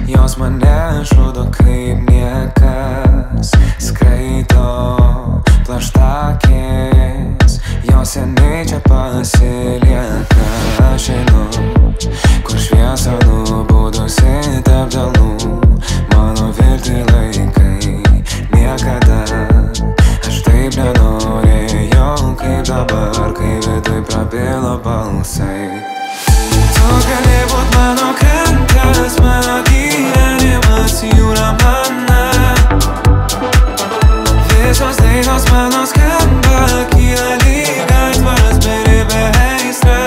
Jos mane žudo kaip niekas. Skraito plaštakės, jos seniai čia pasilieka. Aš einu, kur šviesa nubudusi tarp delnų. Mano vilti laikai niekada. Aš taip nenorėjau kaip dabar, kai viduj prabilo balsai. Tu gali būt mano krantas, mano gyvenimas, jūra mana. Visos dainos mano skamba, kyla lyg aitvaras beribė aistra.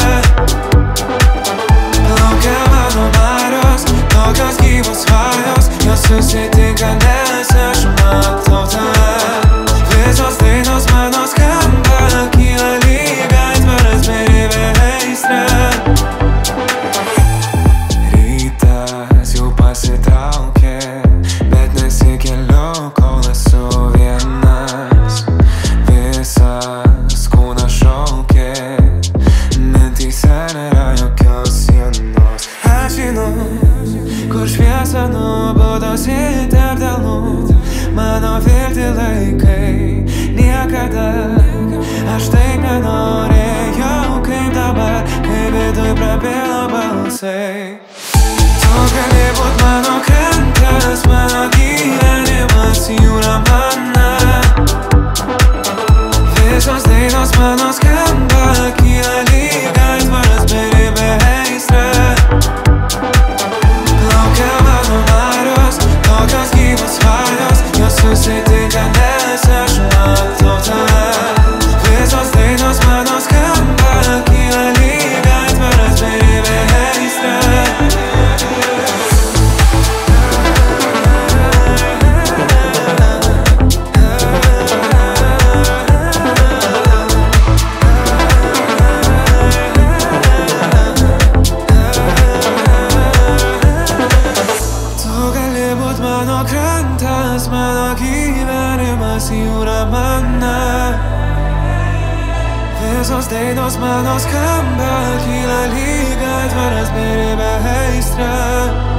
Plaukia mano marios, tokios gyvos svajos, jos susitinka, nes aš matau tave. Visos dainos mano skamba, kyla lyg aitvaras beribė aistra. Rytas jau pasitraukė, bet nesikeliu, kol esu vienas. Visas kūnas šaukė, mintyse nėra jokios sienos. Aš einu, kur šviesa nubudusi tarp delnų. Mano vilti laikai niekada. Aš taip nenorėjau kaip dabar, kai viduj prabilo balsai. Tu gali būt mano krantas, mano gyvenimas, jūra mana. Visos dainos mano skamba, kyla lyg aitvaras beribė aistra. Plaukia mano marios, tokios gyvos svajos, jos susitinka, nes aš matau tave. Visos dainos mano skamba, kyla lyg aitvaras beribė aistra. Mano krantas, mano gyvenimas, jūra mana. Visos dainos mano skamba, kyla lyg aitvaras beribė aistra.